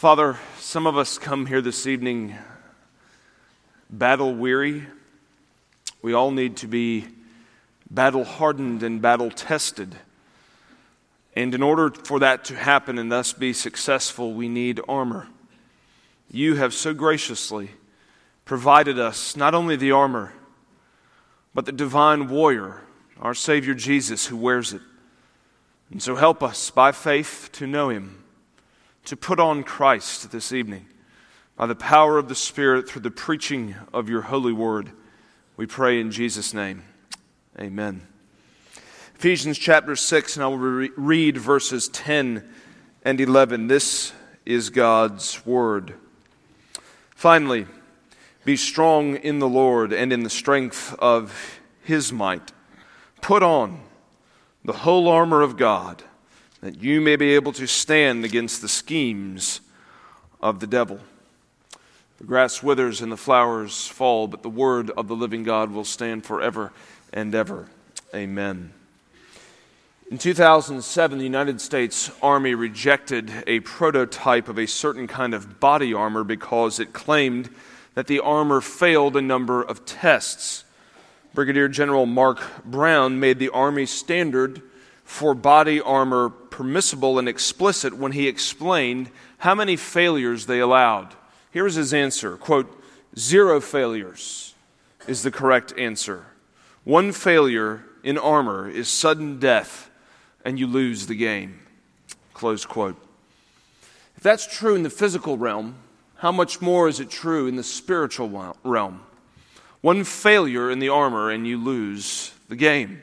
Father, some of us come here this evening battle weary. We all need to be battle hardened and battle tested. And in order for that to happen and thus be successful, we need armor. You have so graciously provided us not only the armor, but the divine warrior, our Savior Jesus, who wears it. And so help us by faith to know Him, to put on Christ this evening by the power of the Spirit through the preaching of your holy word. We pray in Jesus' name. Amen. Ephesians chapter 6, and I will read verses 10 and 11. This is God's word. Finally, be strong in the Lord and in the strength of His might. Put on the whole armor of God, that you may be able to stand against the schemes of the devil. The grass withers and the flowers fall, but the word of the living God will stand forever and ever. Amen. In 2007, the United States Army rejected a prototype of a certain kind of body armor because it claimed that the armor failed a number of tests. Brigadier General Mark Brown made the Army standard for body armor permissible and explicit when he explained how many failures they allowed. Here is his answer, quote, 0 failures is the correct answer. 1 failure in armor is sudden death and you lose the game, close quote. If that's true in the physical realm, how much more is it true in the spiritual realm? 1 failure in the armor and you lose the game.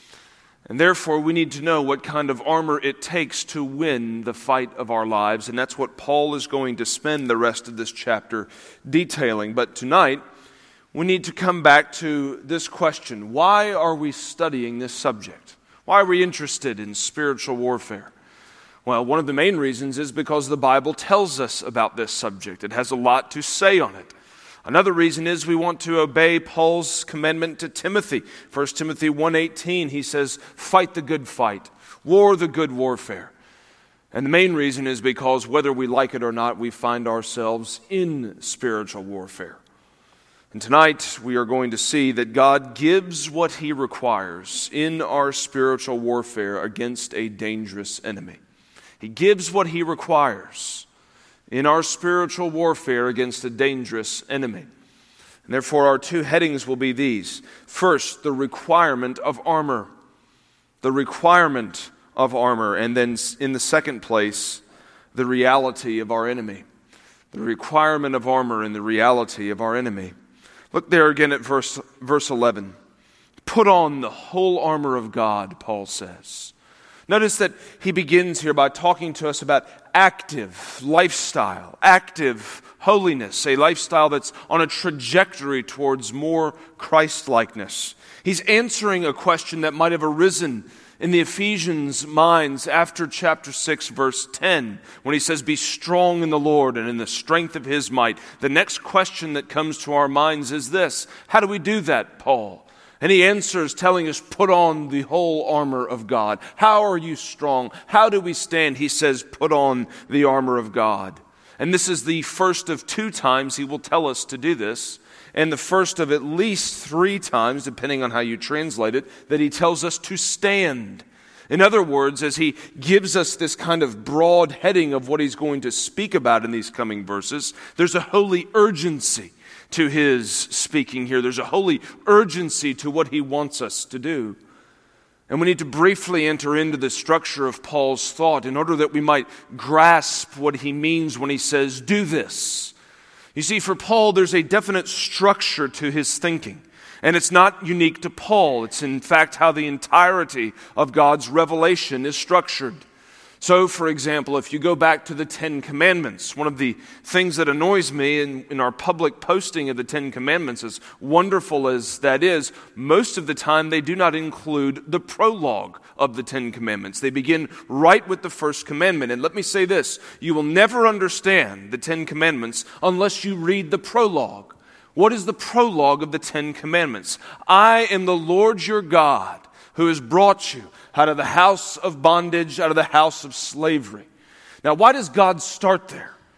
And therefore, we need to know what kind of armor it takes to win the fight of our lives. And that's what Paul is going to spend the rest of this chapter detailing. But tonight, we need to come back to this question. Why are we studying this subject? Why are we interested in spiritual warfare? Well, one of the main reasons is because the Bible tells us about this subject. It has a lot to say on it. Another reason is we want to obey Paul's commandment to Timothy. 1 Timothy 1:18, he says, fight the good fight, war the good warfare. And the main reason is because whether we like it or not, we find ourselves in spiritual warfare. And tonight we are going to see that God gives what He requires in our spiritual warfare against a dangerous enemy. He gives what He requires in our spiritual warfare against a dangerous enemy. And therefore, our 2 headings will be these. First, the requirement of armor. The requirement of armor. And then in the second place, the reality of our enemy. The requirement of armor and the reality of our enemy. Look there again at verse 11. Put on the whole armor of God, Paul says. Notice that he begins here by talking to us about active lifestyle, active holiness, a lifestyle that's on a trajectory towards more Christ-likeness. He's answering a question that might have arisen in the Ephesians' minds after chapter 6, verse 10, when he says, be strong in the Lord and in the strength of His might. The next question that comes to our minds is this: how do we do that, Paul? And he answers telling us, put on the whole armor of God. How are you strong? How do we stand? He says, put on the armor of God. And this is the first of 2 times he will tell us to do this, and the first of at least 3 times, depending on how you translate it, that he tells us to stand. In other words, as he gives us this kind of broad heading of what he's going to speak about in these coming verses, there's a holy urgency to his speaking here. There's a holy urgency to what he wants us to do. And we need to briefly enter into the structure of Paul's thought in order that we might grasp what he means when he says, do this. You see, for Paul, there's a definite structure to his thinking. And it's not unique to Paul. It's in fact how the entirety of God's revelation is structured. So, for example, if you go back to the 10 Commandments, one of the things that annoys me in our public posting of the 10 Commandments, as wonderful as that is, most of the time they do not include the prologue of the 10 Commandments. They begin right with the first commandment. And let me say this, you will never understand the 10 Commandments unless you read the prologue. What is the prologue of the 10 Commandments? I am the Lord your God who has brought you out of the house of bondage, out of the house of slavery. Now, why does God start there?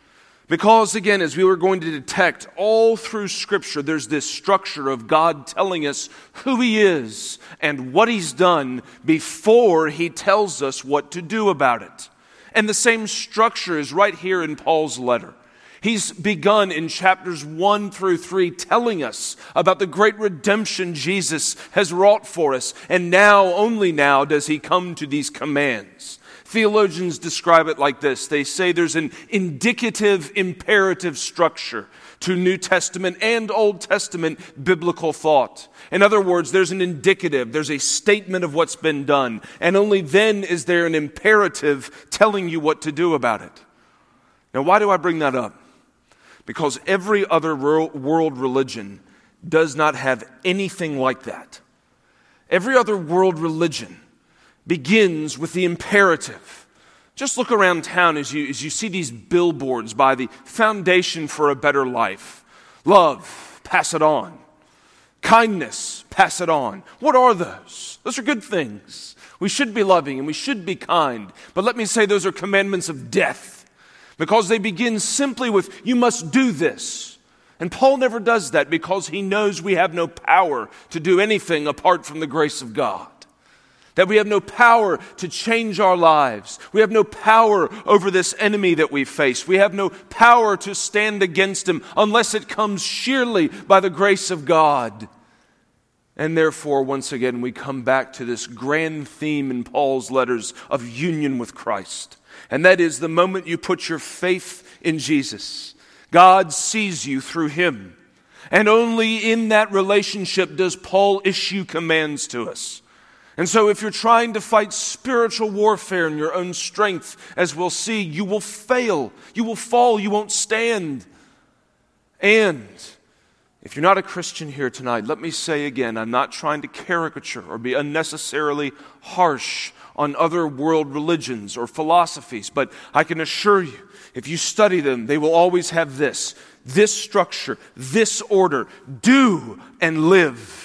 Because, again, as we were going to detect all through Scripture, there's this structure of God telling us who He is and what He's done before He tells us what to do about it. And the same structure is right here in Paul's letter. He's begun in chapters 1 through 3 telling us about the great redemption Jesus has wrought for us. And now, only now, does He come to these commands. Theologians describe it like this. They say there's an indicative, imperative structure to New Testament and Old Testament biblical thought. In other words, there's an indicative, there's a statement of what's been done, and only then is there an imperative telling you what to do about it. Now, why do I bring that up? Because every other world religion does not have anything like that. Every other world religion begins with the imperative. Just look around town as you see these billboards by the Foundation for a Better Life. Love, pass it on. Kindness, pass it on. What are those? Those are good things. We should be loving and we should be kind. But let me say those are commandments of death, because they begin simply with, you must do this. And Paul never does that because he knows we have no power to do anything apart from the grace of God. That we have no power to change our lives. We have no power over this enemy that we face. We have no power to stand against him unless it comes sheerly by the grace of God. And therefore, once again, we come back to this grand theme in Paul's letters of union with Christ. And that is the moment you put your faith in Jesus, God sees you through Him. And only in that relationship does Paul issue commands to us. And so if you're trying to fight spiritual warfare in your own strength, as we'll see, you will fail. You will fall. You won't stand. And if you're not a Christian here tonight, let me say again, I'm not trying to caricature or be unnecessarily harsh on other world religions or philosophies, but I can assure you, if you study them, they will always have this structure, this order: do and live.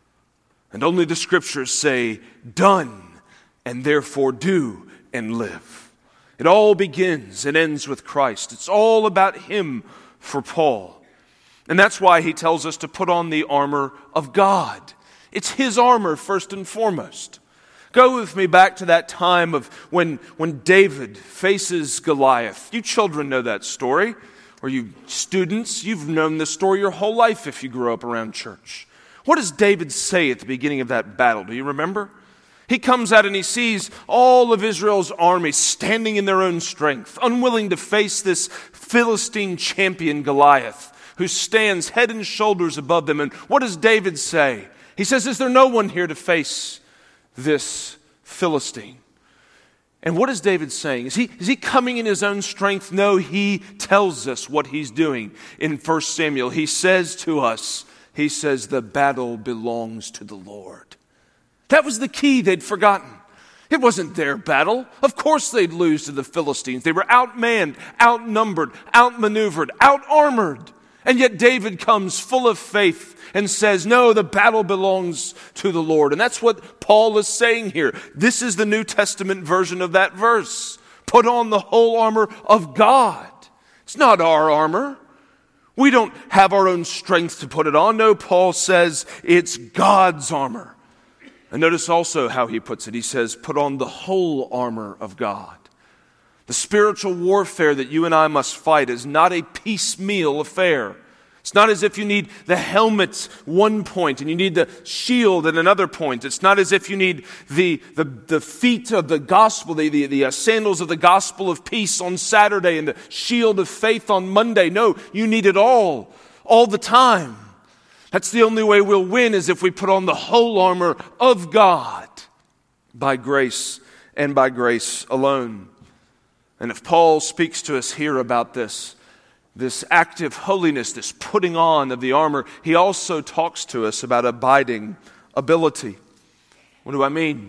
And only the Scriptures say, done, and therefore do and live. It all begins and ends with Christ. It's all about Him for Paul. And that's why he tells us to put on the armor of God. It's His armor first and foremost. Go with me back to that time of when David faces Goliath. You children know that story. Or you students, you've known this story your whole life if you grew up around church. What does David say at the beginning of that battle? Do you remember? He comes out and he sees all of Israel's army standing in their own strength, unwilling to face this Philistine champion Goliath, who stands head and shoulders above them. And what does David say? He says, is there no one here to face this Philistine? And what is David saying? Is he coming in his own strength? No, he tells us what he's doing. In 1 Samuel, he says to us, he says, the battle belongs to the Lord. That was the key they'd forgotten. It wasn't their battle. Of course they'd lose to the Philistines. They were outmanned, outnumbered, outmaneuvered, outarmored. And yet David comes full of faith and says, no, the battle belongs to the Lord. And that's what Paul is saying here. This is the New Testament version of that verse. Put on the whole armor of God. It's not our armor. We don't have our own strength to put it on. No, Paul says it's God's armor. And notice also how he puts it. He says, put on the whole armor of God. The spiritual warfare that you and I must fight is not a piecemeal affair. It's not as if you need the helmet one point and you need the shield at another point. It's not as if you need the feet of the gospel, the sandals of the gospel of peace on Saturday and the shield of faith on Monday. No, you need it all the time. That's the only way we'll win, is if we put on the whole armor of God by grace and by grace alone. And if Paul speaks to us here about this active holiness, this putting on of the armor, he also talks to us about abiding ability. What do I mean?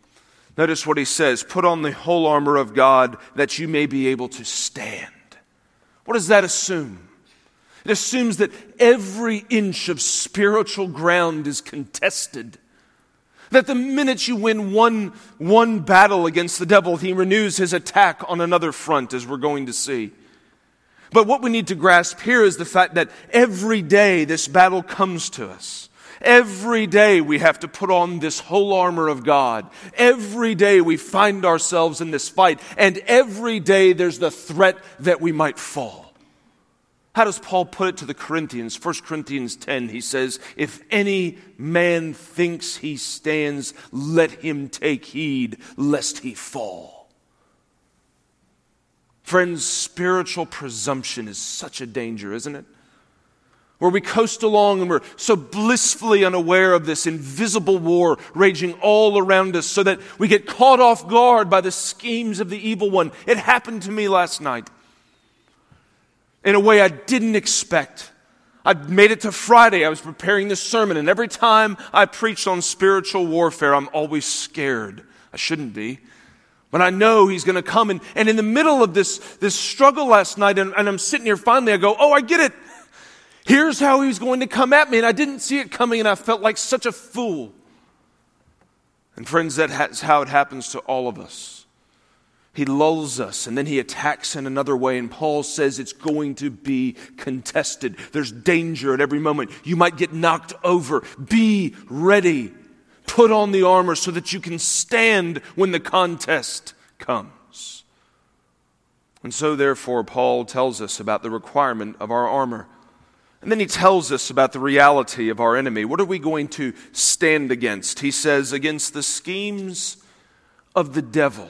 Notice what he says, put on the whole armor of God that you may be able to stand. What does that assume? It assumes that every inch of spiritual ground is contested. That the minute you win one battle against the devil, he renews his attack on another front, as we're going to see. But what we need to grasp here is the fact that every day this battle comes to us. Every day we have to put on this whole armor of God. Every day we find ourselves in this fight. And every day there's the threat that we might fall. How does Paul put it to the Corinthians? 1 Corinthians 10, he says, if any man thinks he stands, let him take heed lest he fall. Friends, spiritual presumption is such a danger, isn't it? Where we coast along and we're so blissfully unaware of this invisible war raging all around us so that we get caught off guard by the schemes of the evil one. It happened to me last night in a way I didn't expect. I made it to Friday. I was preparing this sermon, and every time I preached on spiritual warfare, I'm always scared. I shouldn't be. But I know he's going to come. And in the middle of this struggle last night, and I'm sitting here finally, I go, oh, I get it. Here's how he was going to come at me, and I didn't see it coming, and I felt like such a fool. And friends, that's how it happens to all of us. He lulls us, and then he attacks in another way, and Paul says it's going to be contested. There's danger at every moment. You might get knocked over. Be ready. Put on the armor so that you can stand when the contest comes. And so, therefore, Paul tells us about the requirement of our armor. And then he tells us about the reality of our enemy. What are we going to stand against? He says, against the schemes of the devil.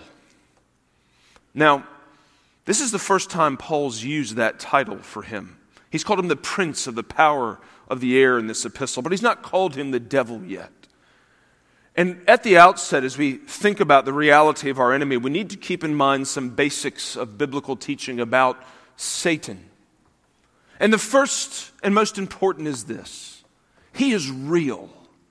Now, this is the first time Paul's used that title for him. He's called him the prince of the power of the air in this epistle, but he's not called him the devil yet. And at the outset, as we think about the reality of our enemy, we need to keep in mind some basics of biblical teaching about Satan. And the first and most important is this: he is real.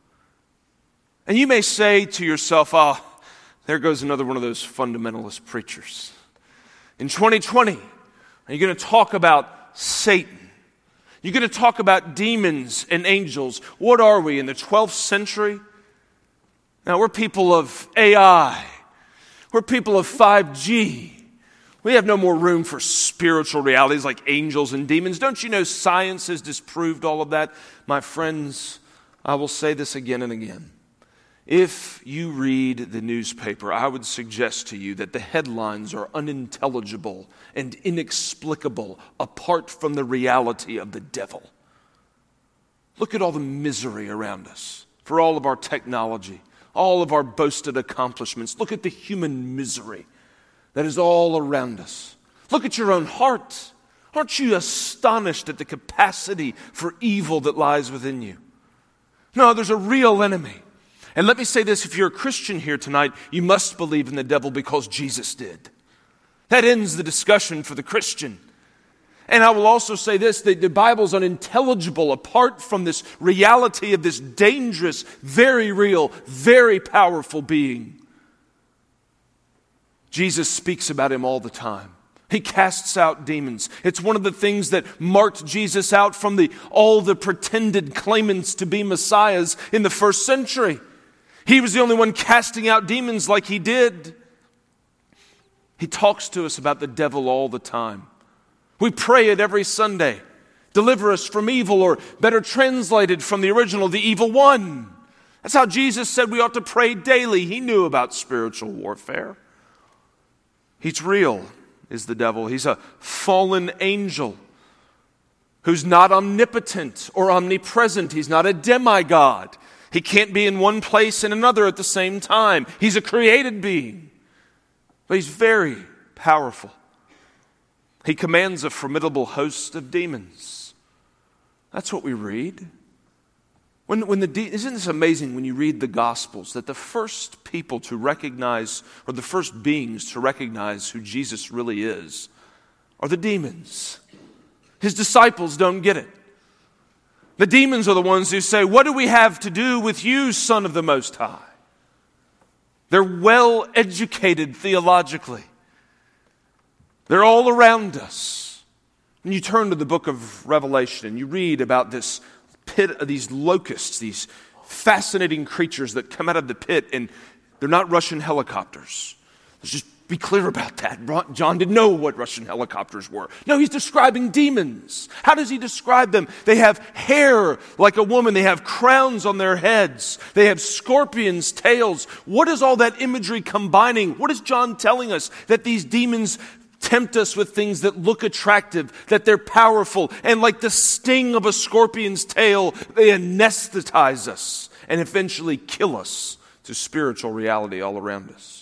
And you may say to yourself, oh, there goes another one of those fundamentalist preachers. In 2020, are you going to talk about Satan? You're going to talk about demons and angels. What are we, in the 12th century? Now, we're people of AI. We're people of 5G. We have no more room for spiritual realities like angels and demons. Don't you know science has disproved all of that? My friends, I will say this again and again. If you read the newspaper, I would suggest to you that the headlines are unintelligible and inexplicable apart from the reality of the devil. Look at all the misery around us for all of our technology, all of our boasted accomplishments. Look at the human misery that is all around us. Look at your own heart. Aren't you astonished at the capacity for evil that lies within you? No, there's a real enemy. And let me say this, if you're a Christian here tonight, you must believe in the devil because Jesus did. That ends the discussion for the Christian. And I will also say this, that the Bible's unintelligible apart from this reality of this dangerous, very real, very powerful being. Jesus speaks about him all the time. He casts out demons. It's one of the things that marked Jesus out from all the pretended claimants to be messiahs in the first century. He was the only one casting out demons like he did. He talks to us about the devil all the time. We pray it every Sunday. Deliver us from evil, or better translated from the original, the evil one. That's how Jesus said we ought to pray daily. He knew about spiritual warfare. He's real, is the devil. He's a fallen angel who's not omnipotent or omnipresent. He's not a demigod. He can't be in one place and another at the same time. He's a created being, but he's very powerful. He commands a formidable host of demons. That's what we read. Isn't this amazing when you read the Gospels that the first people to recognize, or the first beings to recognize who Jesus really is, are the demons. His disciples don't get it. The demons are the ones who say, what do we have to do with you, Son of the Most High? They're well educated theologically. They're all around us. When you turn to the book of Revelation and you read about this pit of these locusts, these fascinating creatures that come out of the pit, and they're not Russian helicopters. There's just be clear about that. John didn't know what Russian helicopters were. No, he's describing demons. How does he describe them? They have hair like a woman. They have crowns on their heads. They have scorpions' tails. What is all that imagery combining? What is John telling us? That these demons tempt us with things that look attractive, that they're powerful, and like the sting of a scorpion's tail, they anesthetize us and eventually kill us to spiritual reality all around us.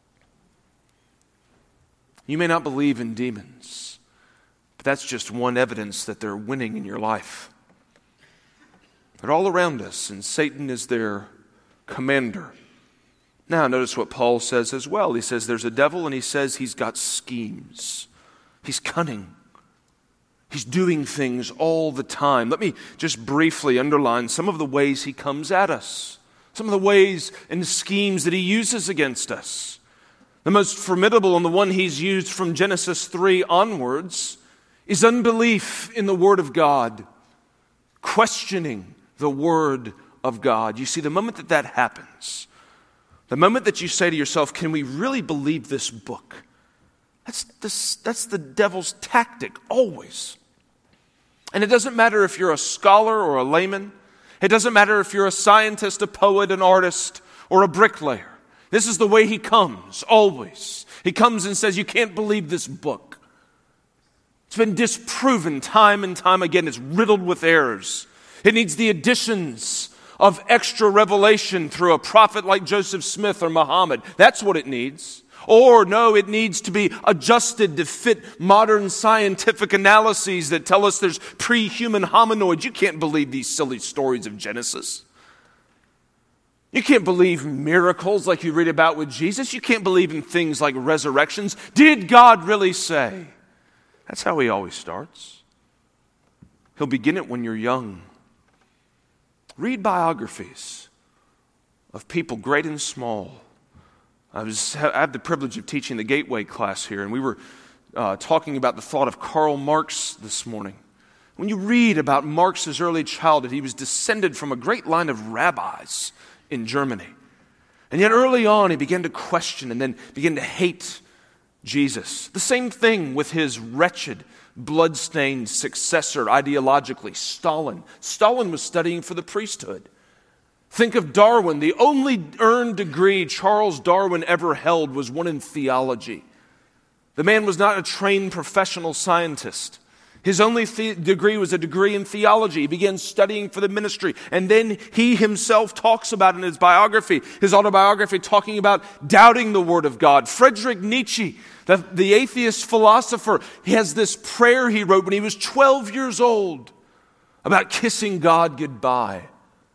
You may not believe in demons, but that's just one evidence that they're winning in your life. They're all around us, and Satan is their commander. Now, notice what Paul says as well. He says there's a devil, and he says he's got schemes. He's cunning. He's doing things all the time. Let me just briefly underline some of the ways he comes at us, some of the ways and schemes that he uses against us. The most formidable and the one he's used from Genesis 3 onwards is unbelief in the Word of God, questioning the Word of God. You see, the moment that happens, the moment that you say to yourself, can we really believe this book? That's the devil's tactic, always. And it doesn't matter if you're a scholar or a layman. It doesn't matter if you're a scientist, a poet, an artist, or a bricklayer. This is the way he comes, always. He comes and says, you can't believe this book. It's been disproven time and time again. It's riddled with errors. It needs the additions of extra revelation through a prophet like Joseph Smith or Muhammad. That's what it needs. Or no, it needs to be adjusted to fit modern scientific analyses that tell us there's pre-human hominoids. You can't believe these silly stories of Genesis. You can't believe miracles like you read about with Jesus. You can't believe in things like resurrections. Did God really say? That's how he always starts. He'll begin it when you're young. Read biographies of people great and small. I have the privilege of teaching the Gateway class here, and we were talking about the thought of Karl Marx this morning. When you read about Marx's early childhood, he was descended from a great line of rabbis in Germany. And yet early on, he began to question and then began to hate Jesus. The same thing with his wretched, blood-stained successor ideologically, Stalin. Stalin was studying for the priesthood. Think of Darwin. The only earned degree Charles Darwin ever held was one in theology. The man was not a trained professional scientist. His only degree was a degree in theology. He began studying for the ministry. And then he himself talks about in his biography, his autobiography, talking about doubting the Word of God. Friedrich Nietzsche, the atheist philosopher, he has this prayer he wrote when he was 12 years old about kissing God goodbye.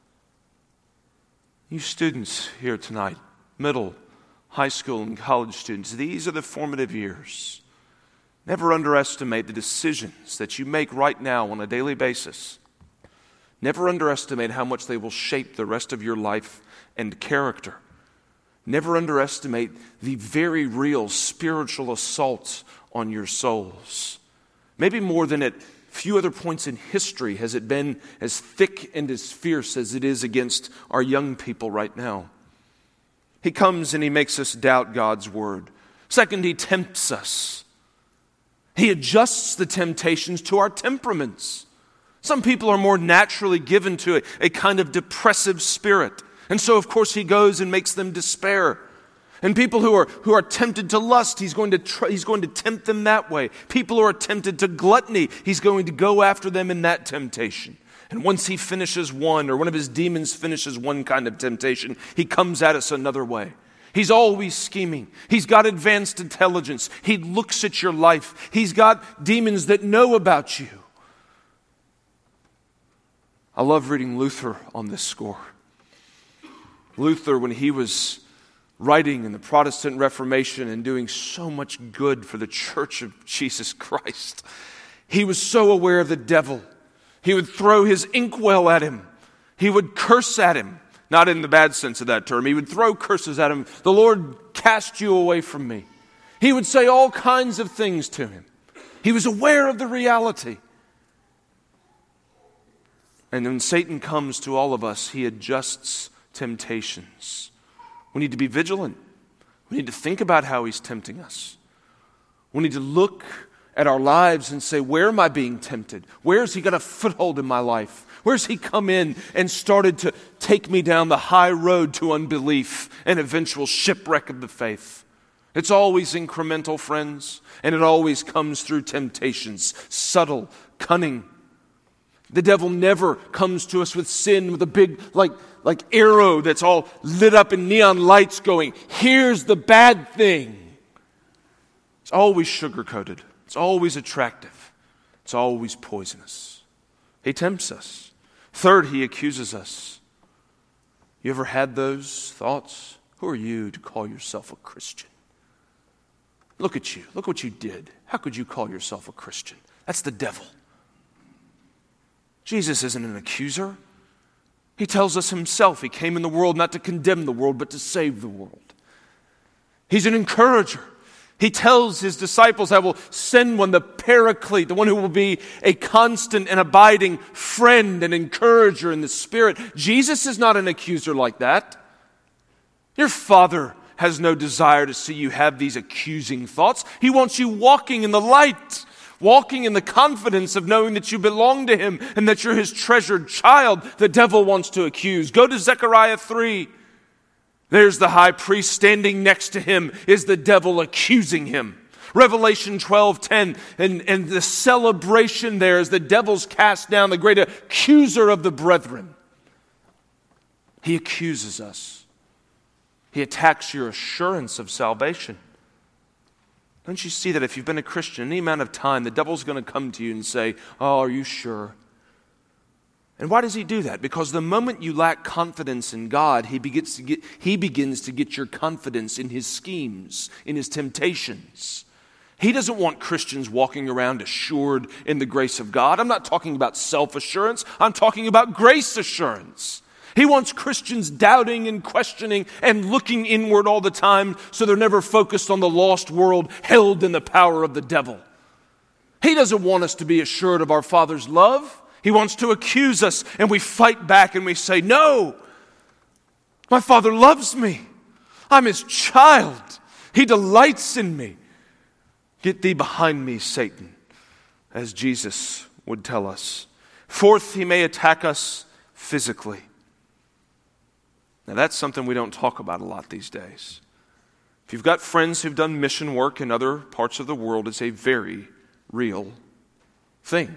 You students here tonight, middle, high school, and college students, these are the formative years. Never underestimate the decisions that you make right now on a daily basis. Never underestimate how much they will shape the rest of your life and character. Never underestimate the very real spiritual assault on your souls. Maybe more than at few other points in history has it been as thick and as fierce as it is against our young people right now. He comes and he makes us doubt God's word. Second, he tempts us. He adjusts the temptations to our temperaments. Some people are more naturally given to a kind of depressive spirit. And so, of course, he goes and makes them despair. And people who are tempted to lust, he's going to tempt them that way. People who are tempted to gluttony, he's going to go after them in that temptation. And once he finishes one, or one of his demons finishes one kind of temptation, he comes at us another way. He's always scheming. He's got advanced intelligence. He looks at your life. He's got demons that know about you. I love reading Luther on this score. Luther, when he was writing in the Protestant Reformation and doing so much good for the Church of Jesus Christ, he was so aware of the devil. He would throw his inkwell at him. He would curse at him. Not in the bad sense of that term. He would throw curses at him. The Lord cast you away from me. He would say all kinds of things to him. He was aware of the reality. And when Satan comes to all of us, he adjusts temptations. We need to be vigilant. We need to think about how he's tempting us. We need to look at our lives and say, where am I being tempted? Where has he got a foothold in my life? Where's he come in and started to take me down the high road to unbelief and eventual shipwreck of the faith? It's always incremental, friends, and it always comes through temptations, subtle, cunning. The devil never comes to us with sin with a big, like arrow that's all lit up in neon lights going, here's the bad thing. It's always sugar-coated. It's always attractive. It's always poisonous. He tempts us. Third, he accuses us. You ever had those thoughts? Who are you to call yourself a Christian? Look at you. Look what you did. How could you call yourself a Christian? That's the devil. Jesus isn't an accuser. He tells us himself he came in the world not to condemn the world, but to save the world. He's an encourager. He tells his disciples, I will send one, the Paraclete, the one who will be a constant and abiding friend and encourager in the Spirit. Jesus is not an accuser like that. Your Father has no desire to see you have these accusing thoughts. He wants you walking in the light, walking in the confidence of knowing that you belong to him and that you're his treasured child. The devil wants to accuse. Go to Zechariah 3. There's the high priest standing next to him. Is the devil accusing him? Revelation 12:10, and the celebration there is the devil's cast down, the great accuser of the brethren. He accuses us. He attacks your assurance of salvation. Don't you see that if you've been a Christian any amount of time, the devil's going to come to you and say, oh, are you sure? And why does he do that? Because the moment you lack confidence in God, he begins to get your confidence in his schemes, in his temptations. He doesn't want Christians walking around assured in the grace of God. I'm not talking about self-assurance. I'm talking about grace assurance. He wants Christians doubting and questioning and looking inward all the time so they're never focused on the lost world held in the power of the devil. He doesn't want us to be assured of our Father's love. He wants to accuse us, and we fight back and we say, no, my Father loves me. I'm his child. He delights in me. Get thee behind me, Satan, as Jesus would tell us. Fourth, he may attack us physically. Now that's something we don't talk about a lot these days. If you've got friends who've done mission work in other parts of the world, it's a very real thing.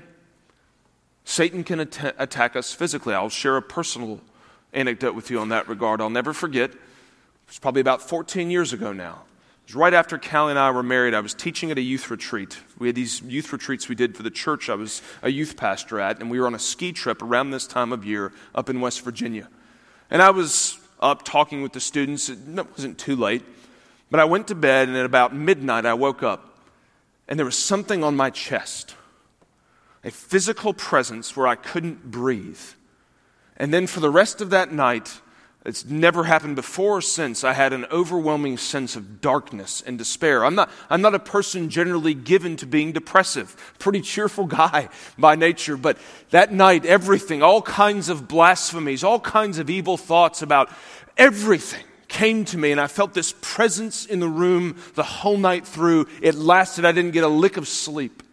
Satan can attack us physically. I'll share a personal anecdote with you on that regard. I'll never forget. It was probably about 14 years ago now. It was right after Callie and I were married. I was teaching at a youth retreat. We had these youth retreats we did for the church I was a youth pastor at, and we were on a ski trip around this time of year up in West Virginia. And I was up talking with the students. It wasn't too late, but I went to bed, and at about midnight I woke up, and there was something on my chest. A physical presence where I couldn't breathe. And then for the rest of that night, it's never happened before or since, I had an overwhelming sense of darkness and despair. I'm not a person generally given to being depressive. Pretty cheerful guy by nature. But that night, everything, all kinds of blasphemies, all kinds of evil thoughts about everything came to me. And I felt this presence in the room the whole night through. It lasted. I didn't get a lick of sleep.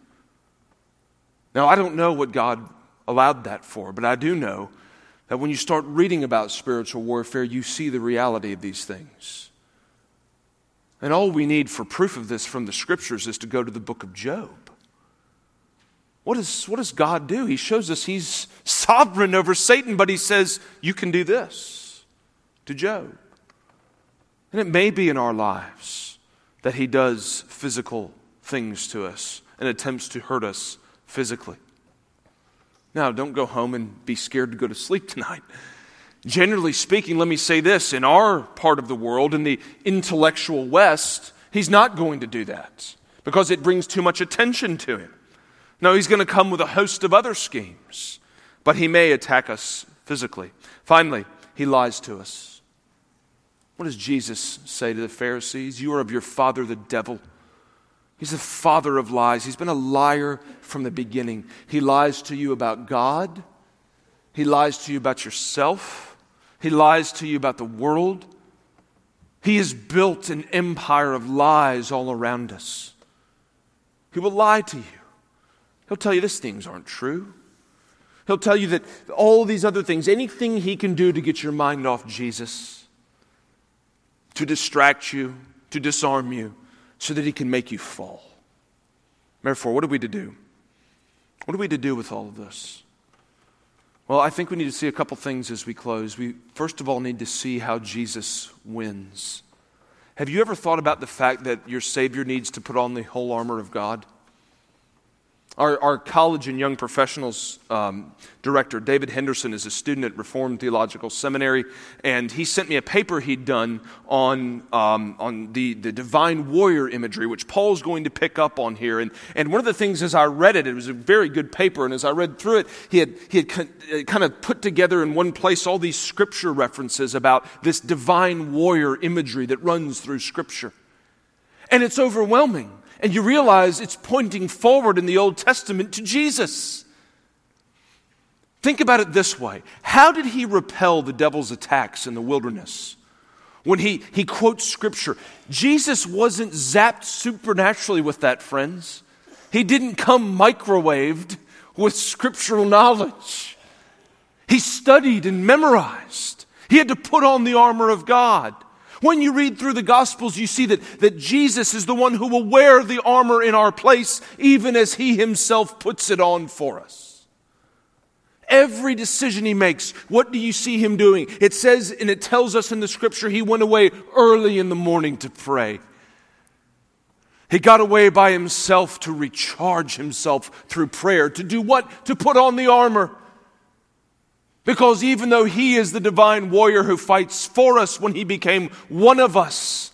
Now, I don't know what God allowed that for, but I do know that when you start reading about spiritual warfare, you see the reality of these things. And all we need for proof of this from the Scriptures is to go to the book of Job. What does God do? He shows us he's sovereign over Satan, but he says, you can do this to Job. And it may be in our lives that he does physical things to us and attempts to hurt us physically. Now, don't go home and be scared to go to sleep tonight. Generally speaking, let me say this, in our part of the world, in the intellectual West, he's not going to do that because it brings too much attention to him. No, he's going to come with a host of other schemes, but he may attack us physically. Finally, he lies to us. What does Jesus say to the Pharisees? You are of your father, the devil. He's the father of lies. He's been a liar from the beginning. He lies to you about God. He lies to you about yourself. He lies to you about the world. He has built an empire of lies all around us. He will lie to you. He'll tell you these things aren't true. He'll tell you that all these other things, anything he can do to get your mind off Jesus, to distract you, to disarm you, so that he can make you fall. Therefore, what are we to do? What are we to do with all of this? Well, I think we need to see a couple things as we close. We, first of all, need to see how Jesus wins. Have you ever thought about the fact that your Savior needs to put on the whole armor of God? Our college and young professionals director, David Henderson, is a student at Reformed Theological Seminary, and he sent me a paper he'd done on the divine warrior imagery, which Paul's going to pick up on here. And one of the things as I read it, it was a very good paper, and as I read through it, he had kind of put together in one place all these scripture references about this divine warrior imagery that runs through Scripture. And it's overwhelming. And you realize it's pointing forward in the Old Testament to Jesus. Think about it this way. How did he repel the devil's attacks in the wilderness? When he quotes Scripture. Jesus wasn't zapped supernaturally with that, friends. He didn't come microwaved with scriptural knowledge. He studied and memorized. He had to put on the armor of God. When you read through the Gospels, you see that Jesus is the one who will wear the armor in our place, even as he himself puts it on for us. Every decision he makes, what do you see him doing? It says, and it tells us in the Scripture, he went away early in the morning to pray. He got away by himself to recharge himself through prayer. To do what? To put on the armor. Because even though he is the divine warrior who fights for us, when he became one of us,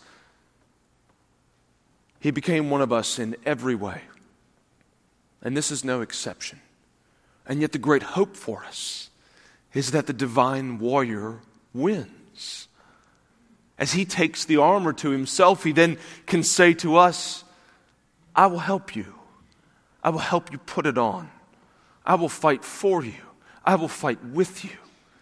he became one of us in every way. And this is no exception. And yet the great hope for us is that the divine warrior wins. As he takes the armor to himself, he then can say to us, I will help you. I will help you put it on. I will fight for you. I will fight with you.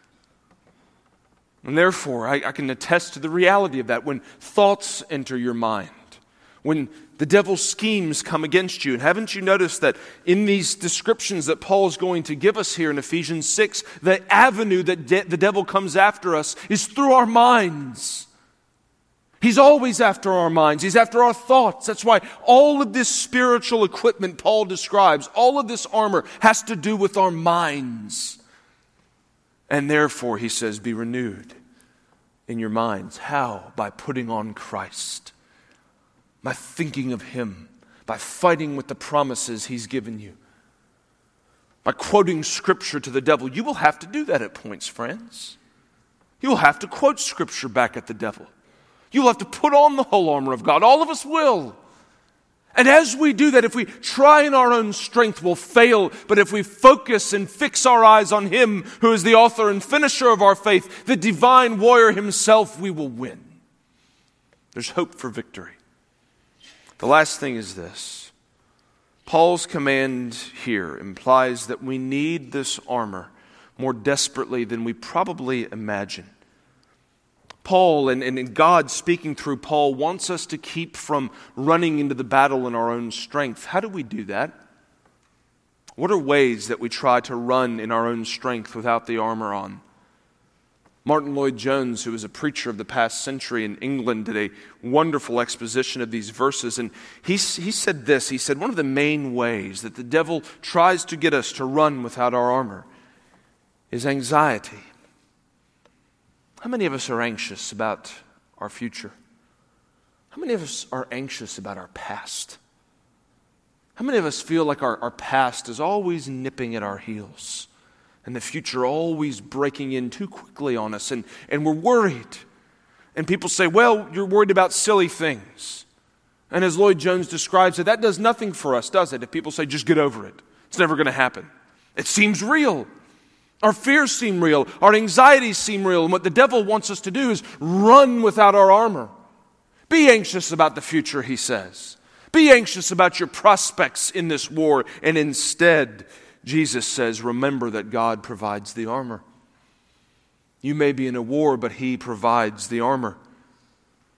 And therefore, I can attest to the reality of that. When thoughts enter your mind, when the devil's schemes come against you, and haven't you noticed that in these descriptions that Paul is going to give us here in Ephesians 6, the avenue that the devil comes after us is through our minds. He's always after our minds. He's after our thoughts. That's why all of this spiritual equipment Paul describes, all of this armor has to do with our minds. And therefore, he says, be renewed in your minds. How? By putting on Christ. By thinking of him. By fighting with the promises he's given you. By quoting Scripture to the devil. You will have to do that at points, friends. You will have to quote Scripture back at the devil. You'll have to put on the whole armor of God. All of us will. And as we do that, if we try in our own strength, we'll fail. But if we focus and fix our eyes on him who is the author and finisher of our faith, the divine warrior himself, we will win. There's hope for victory. The last thing is this. Paul's command here implies that we need this armor more desperately than we probably imagine. Paul and God speaking through Paul wants us to keep from running into the battle in our own strength. How do we do that? What are ways that we try to run in our own strength without the armor on? Martin Lloyd-Jones, who was a preacher of the past century in England, did a wonderful exposition of these verses. And he said this, he said, one of the main ways that the devil tries to get us to run without our armor is anxiety. How many of us are anxious about our future? How many of us are anxious about our past? How many of us feel like our past is always nipping at our heels and the future always breaking in too quickly on us and we're worried? And people say, well, you're worried about silly things. And as Lloyd-Jones describes it, that does nothing for us, does it? If people say, just get over it. It's never going to happen. It seems real. Our fears seem real. Our anxieties seem real. And what the devil wants us to do is run without our armor. Be anxious about the future, he says. Be anxious about your prospects in this war. And instead, Jesus says, remember that God provides the armor. You may be in a war, but he provides the armor.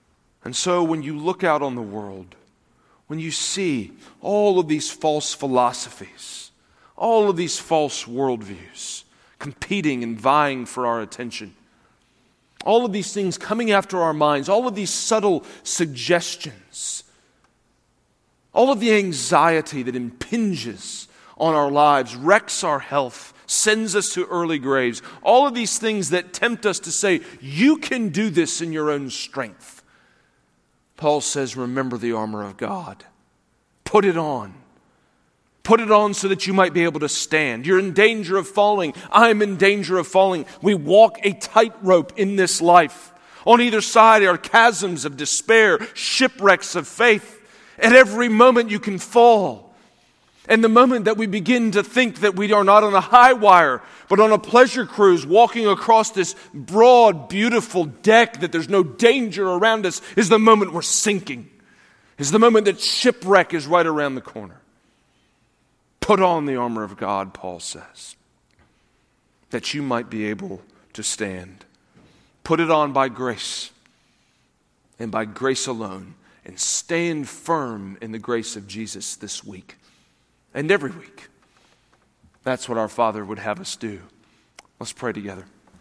And so when you look out on the world, when you see all of these false philosophies, all of these false worldviews competing and vying for our attention, all of these things coming after our minds, all of these subtle suggestions, all of the anxiety that impinges on our lives, wrecks our health, sends us to early graves, all of these things that tempt us to say, you can do this in your own strength. Paul says, remember the armor of God. Put it on. Put it on so that you might be able to stand. You're in danger of falling. I'm in danger of falling. We walk a tightrope in this life. On either side are chasms of despair, shipwrecks of faith. At every moment you can fall. And the moment that we begin to think that we are not on a high wire, but on a pleasure cruise walking across this broad, beautiful deck, that there's no danger around us, is the moment we're sinking. Is the moment that shipwreck is right around the corner. Put on the armor of God, Paul says, that you might be able to stand. Put it on by grace, and by grace alone, and stand firm in the grace of Jesus this week. And every week. That's what our Father would have us do. Let's pray together.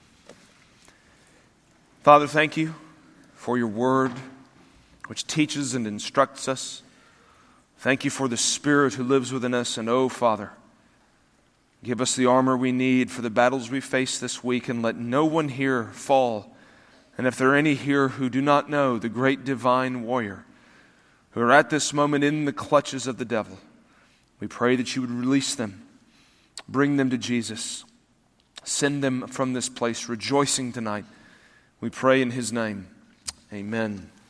Father, thank you for your word, which teaches and instructs us. Thank you for the Spirit who lives within us. And oh, Father, give us the armor we need for the battles we face this week, and let no one here fall. And if there are any here who do not know the great divine warrior, who are at this moment in the clutches of the devil, we pray that you would release them, bring them to Jesus, send them from this place rejoicing tonight. We pray in his name. Amen.